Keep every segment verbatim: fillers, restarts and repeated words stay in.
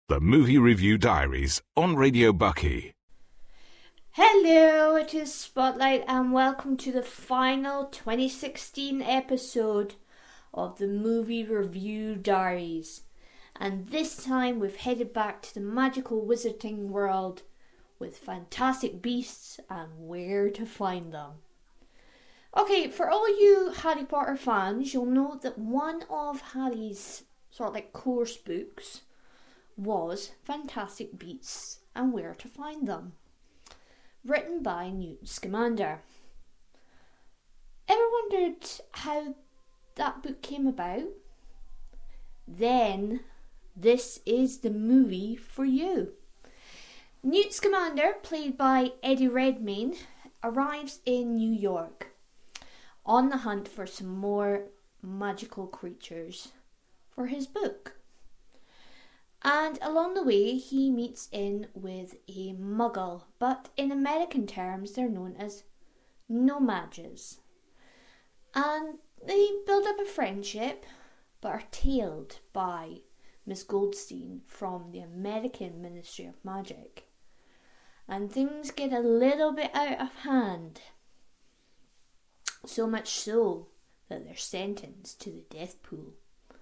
The Movie Review Diaries on Radio Bucky. Hello, it is Spotlight and welcome to the final twenty sixteen episode of the Movie Review Diaries. And this time we've headed back to the magical wizarding world with fantastic beasts and where to find them. Okay, for all you Harry Potter fans, you'll know that one of Harry's sort of like course books was Fantastic Beasts and Where to Find Them, written by Newt Scamander. Ever wondered how that book came about? Then this is the movie for you. Newt Scamander, played by Eddie Redmayne, arrives in New York on the hunt for some more magical creatures for his book. And along the way he meets in with a muggle, but in American terms they're known as No-Majs. And they build up a friendship, but are tailed by Miss Goldstein from the American Ministry of Magic. And things get a little bit out of hand. So much so that they're sentenced to the death pool.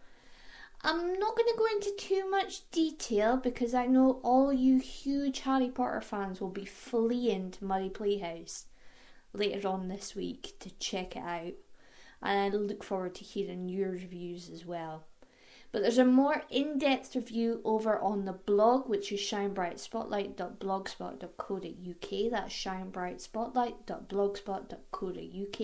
I'm not going to go into too much detail because I know all you huge Harry Potter fans will be fleeing to Murray Playhouse later on this week to check it out. And I look forward to hearing your reviews as well. But there's a more in-depth review over on the blog, which is shine bright spotlight dot blogspot dot co dot uk. That's shine bright spotlight dot blogspot dot co dot uk.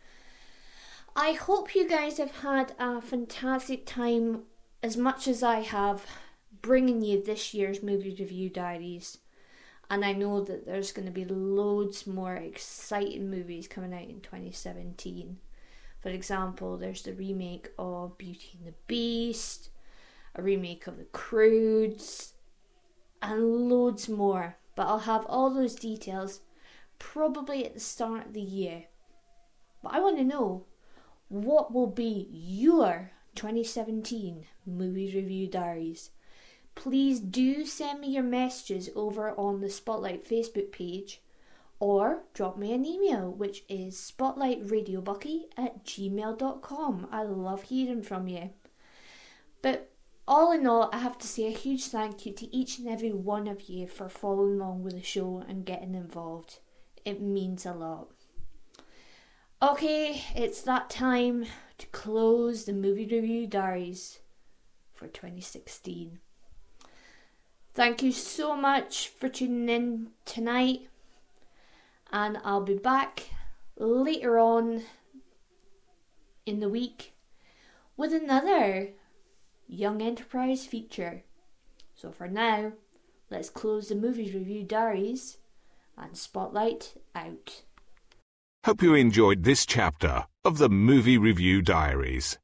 I hope you guys have had a fantastic time, as much as I have, bringing you this year's movie review diaries. And I know that there's going to be loads more exciting movies coming out in twenty seventeen. For example, there's the remake of Beauty and the Beast, a remake of The Croods, and loads more. But I'll have all those details probably at the start of the year. But I want to know, what will be your twenty seventeen movie review diaries? Please do send me your messages over on the Spotlight Facebook page, or drop me an email, which is spotlightradio.bucky at gmail dot com. I love hearing from you. But all in all, I have to say a huge thank you to each and every one of you for following along with the show and getting involved. It means a lot. Okay, it's that time to close the movie review diaries for twenty sixteen. Thank you so much for tuning in tonight. And I'll be back later on in the week with another Young Enterprise feature. So for now, let's close the movie review diaries and Spotlight out. Hope you enjoyed this chapter of the Movie Review Diaries.